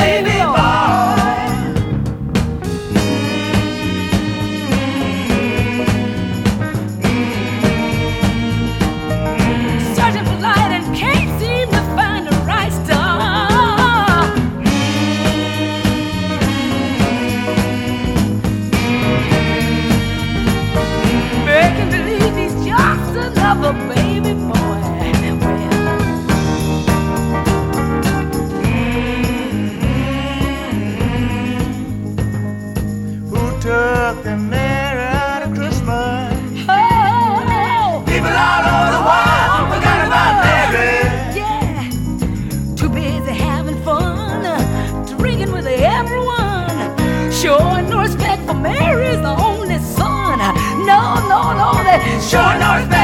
baby boy. Searching for light and can't seem to find the right star. Making believe he's just another baby boy. Who took the mayor out of Christmas? Oh, People all over the world forgot about Mary. yeah, too busy having fun, drinking with everyone, showing no respect for Mary's the only son. No, no, no, that Sure no respect